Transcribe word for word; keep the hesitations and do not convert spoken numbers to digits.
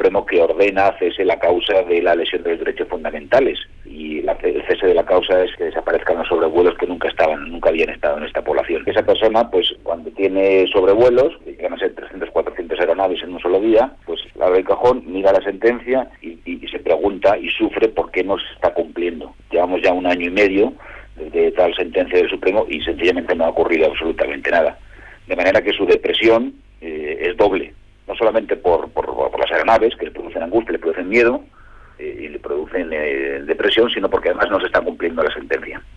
Supremo que ordena cese la causa de la lesión de los derechos fundamentales, y la, el cese de la causa es que desaparezcan los sobrevuelos que nunca estaban, nunca habían estado en esta población. Esa persona, pues cuando tiene sobrevuelos, que llegan a ser trescientos, cuatrocientas aeronaves en un solo día, pues abre el cajón, mira la sentencia y, y, y se pregunta y sufre por qué no se está cumpliendo. Llevamos ya un año y medio desde tal sentencia del Supremo y sencillamente no ha ocurrido absolutamente nada. De manera que su depresión eh, es doble, no solamente por, por, por las aeronaves, que le producen angustia, le producen miedo eh, y le producen eh, depresión, sino porque además no se está cumpliendo la sentencia.